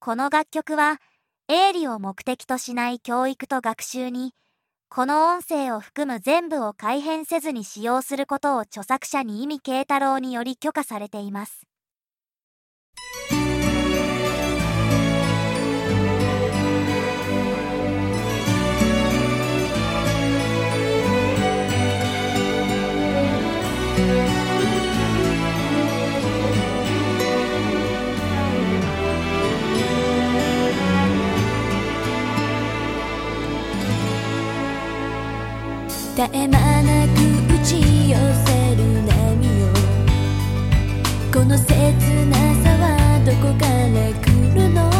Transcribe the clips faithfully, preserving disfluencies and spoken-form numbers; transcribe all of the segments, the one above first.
この楽曲は営利を目的としない教育と学習に、この音声を含む全部を改変せずに使用することを著作者に意味慶太郎により許可されています。 絶え間なく打ち寄せる波よ、この切なさはどこから来るの。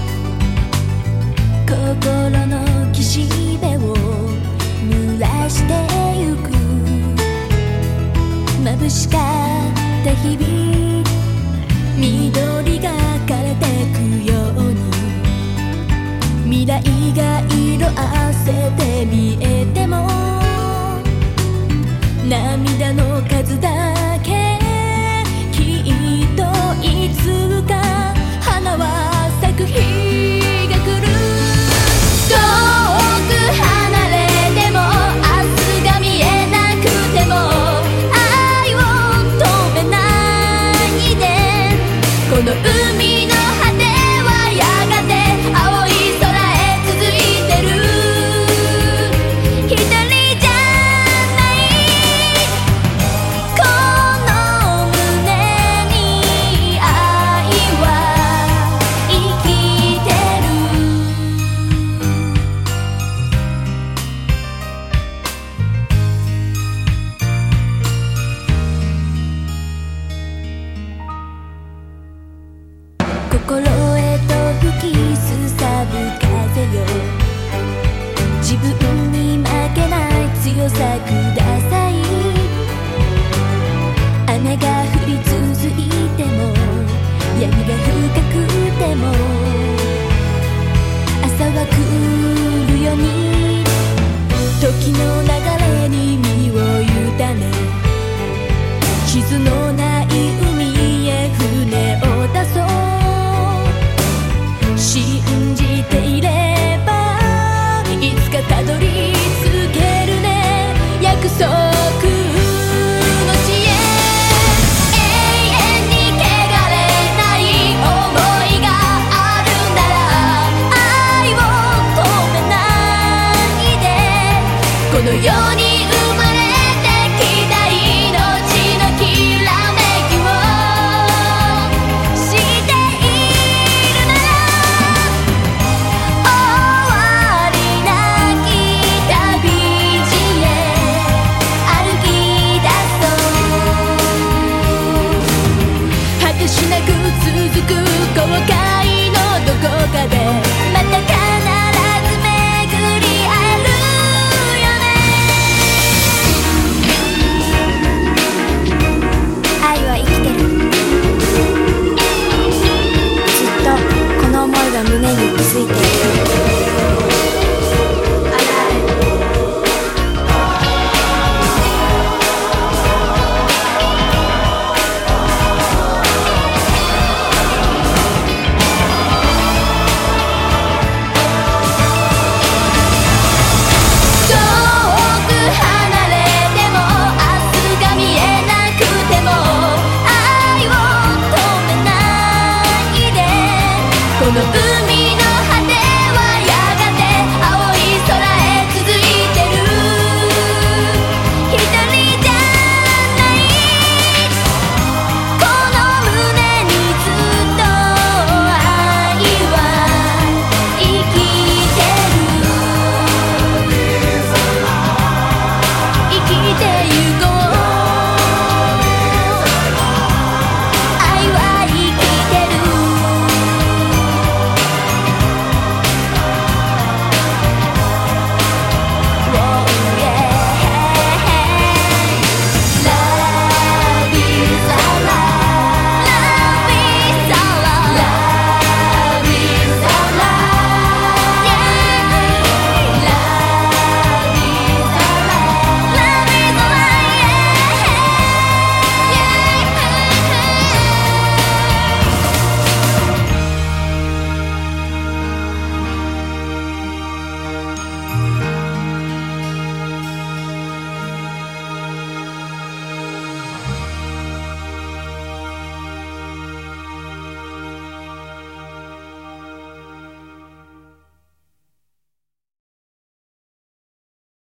心の岸辺を濡らしてゆく、眩しかった日々、緑が枯れてくように、未来が色あせて見えても、涙の数だけきっといつか花は咲く日が来る。遠く離れても明日が見えなくても、愛を止めないで。この海の果てはやがて青い空へ続いてる。一人じゃ心へと吹きすさぶ風よ、自分に負けない強さください。雨が降り続いても闇が深くても、朝は来るように時の流れに身を委ね、傷のない海へ船を出そう。信じていればいつかたどり着けるね、約束の地へ。永遠に汚れない想いがあるなら、愛を止めないで。この世に